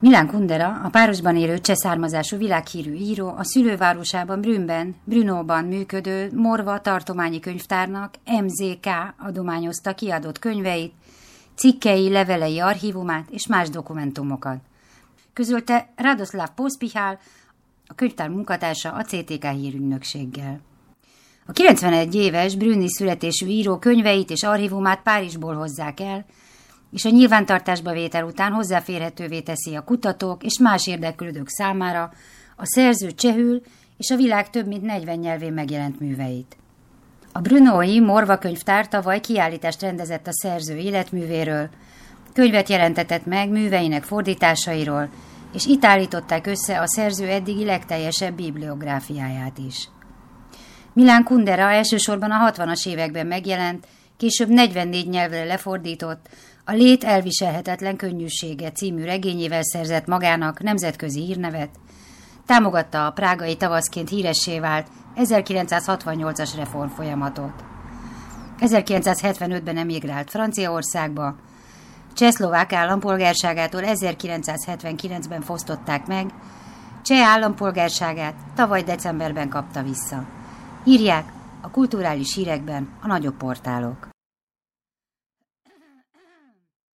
Milan Kundera, a Párosban élő cseh származású világhírű író, a szülővárosában Brünóban működő Morva tartományi könyvtárnak MZK adományozta kiadott könyveit, cikkei, levelei archívumát és más dokumentumokat. Közölte Radoslav Pospihal, a könyvtár munkatársa a CTK hírügynökséggel. A 91 éves brünni születésű író könyveit és archívumát Párizsból hozzák el, és a nyilvántartásba vétel után hozzáférhetővé teszi a kutatók és más érdeklődők számára a szerző csehül és a világ több mint 40 nyelvén megjelent műveit. A brnói Morva könyvtár tavaly kiállítást rendezett a szerző életművéről, könyvet jelentetett meg műveinek fordításairól, és itt állították össze a szerző eddigi legteljesebb bibliográfiáját is. Milan Kundera elsősorban a 60-as években megjelent, később 44 nyelvre lefordított, A lét elviselhetetlen könnyűsége című regényével szerzett magának nemzetközi hírnevet, támogatta a prágai tavaszként híressé vált 1968-as reformfolyamatot. 1975-ben emigrált Franciaországba, csehszlovák állampolgárságától 1979-ben fosztották meg, cseh állampolgárságát tavaly decemberben kapta vissza. Írják a kulturális hírekben a nagyobb portálok.